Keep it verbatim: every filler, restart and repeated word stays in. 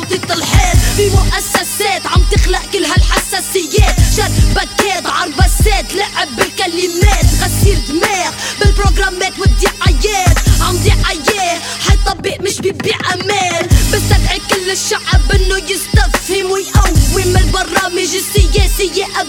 حاطط الحيط في مؤسسات عم تخلق كل هالحساسيات، شبكات عربسات لعب بالكلمات، غسيل دماغ بالبروجرامات والدعايات، عم دعايات حيطبق مش بيبيع امان، بستدعي كل الشعب انه يستفهم ويقوم البرامج السياسية